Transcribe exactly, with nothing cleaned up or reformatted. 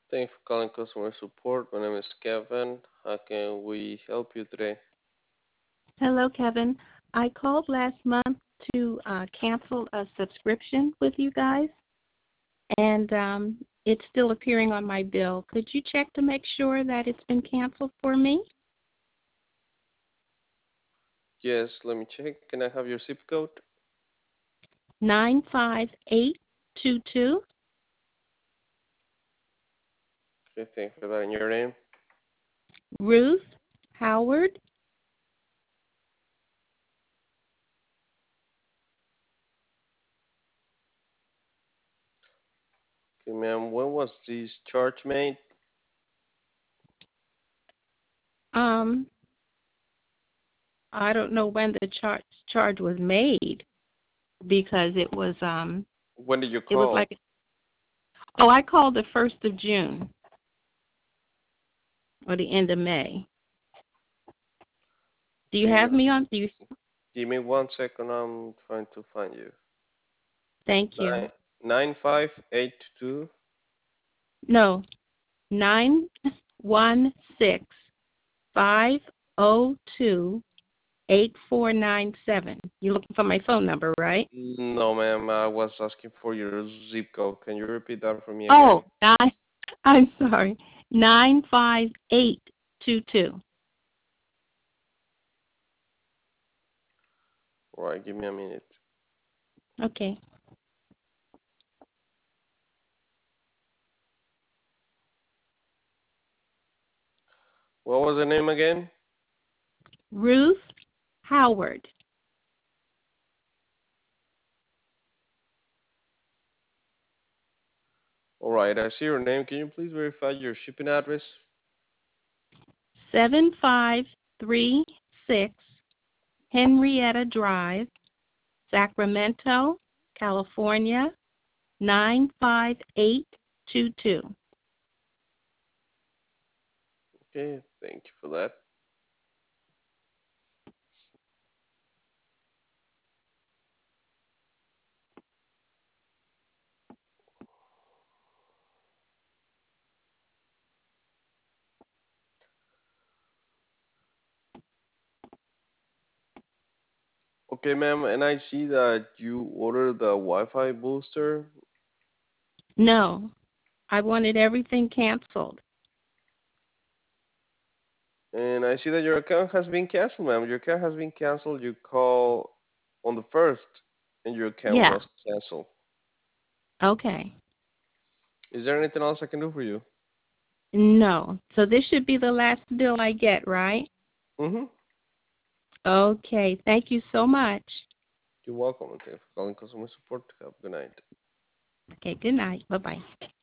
Thanks for calling customer support. My name is Kevin. How can we help you today? Hello, Kevin. I called last month to uh, cancel a subscription with you guys, and um, it's still appearing on my bill. Could you check to make sure that it's been canceled for me? Yes, let me check. Can I have your zip code? nine five eight two two. Okay, thank you for that. And your name? Ruth Howard. Okay, ma'am. When was this charge made? Um, I don't know when the charge charge was made because it was um When did you it was call? like oh I called the first of June or the end of May. Do you Okay, have me on? Do you? give me one second. I'm trying to find you. Thank you. Nine nine five eight two. No, nine one six five zero two eight four nine seven. You're looking for my phone number, right? No, ma'am. I was asking for your zip code. Can you repeat that for me again? Oh, nine. I'm sorry. Nine five eight two two. All right, give me a minute. Okay. What was the name again? Ruth Howard. All right, I see your name. Can you please verify your shipping address? Seven five three six Henrietta Drive, Sacramento, California, nine five eight two two. Okay, thank you for that. Okay, ma'am, and I see that you ordered the Wi-Fi booster, No, I wanted everything canceled. and I see that your account has been canceled, ma'am. Your account has been canceled. You call on the first, and your account Yeah. was canceled. Okay. Is there anything else I can do for you? No. So this should be the last bill I get, right? Mm-hmm. Okay. Thank you so much. You're welcome, and thanks for calling customer support. Have a good night. Okay. Good night. Bye-bye.